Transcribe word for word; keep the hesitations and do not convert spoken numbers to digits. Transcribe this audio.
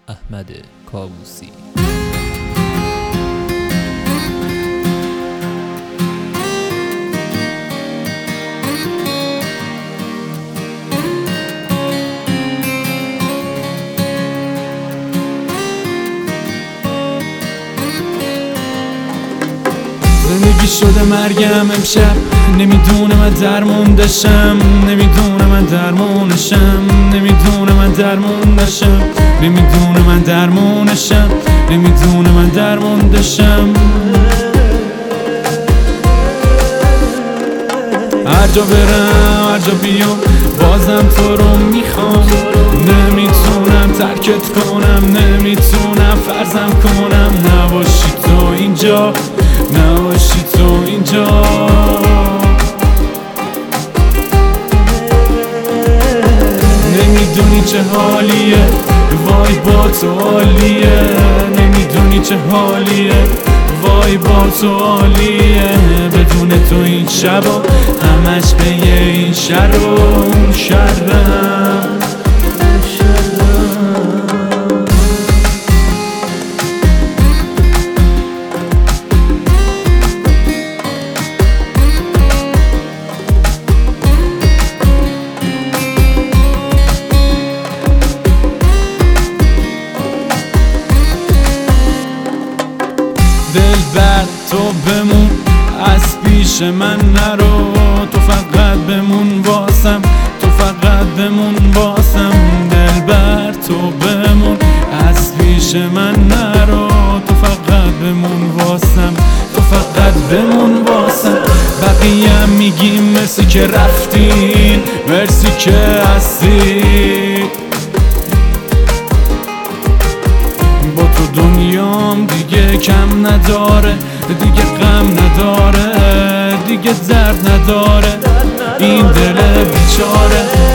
احمد کاووسی. زندگی شده مرگم امشب، نمیدونه من درموندشم، نمیدونه من درمونشم، نمیدونه من درموندشم، نمیدونه من درمونشم، نمیدونه من درموندشم. هر جا برم هر جا بیام بازم تو رو میخوام، نمیتونم ترکت کنم، نمیتونم فرضم کنم نباشی تو اینجا، نباشی تو اینجا. نمیدونی چه حالیه وای با تو عالیه، نمیدونی چه حالیه وای با تو عالیه. بدون تو این شبا همش به این شر و اون شرم. دلبر تو بمون از پیش من نرو، تو فقط بمون واسم، تو فقط بمون واسم. دلبر تو بمون از پیش من نرو، تو فقط بمون واسم، تو فقط بمون واسم. بقیه میگیم مرسی که رفتین، مرسی که هستی، با تو دنیام دیگه کم نداره، دیگه غم نداره، دیگه درد نداره این دل بیچاره.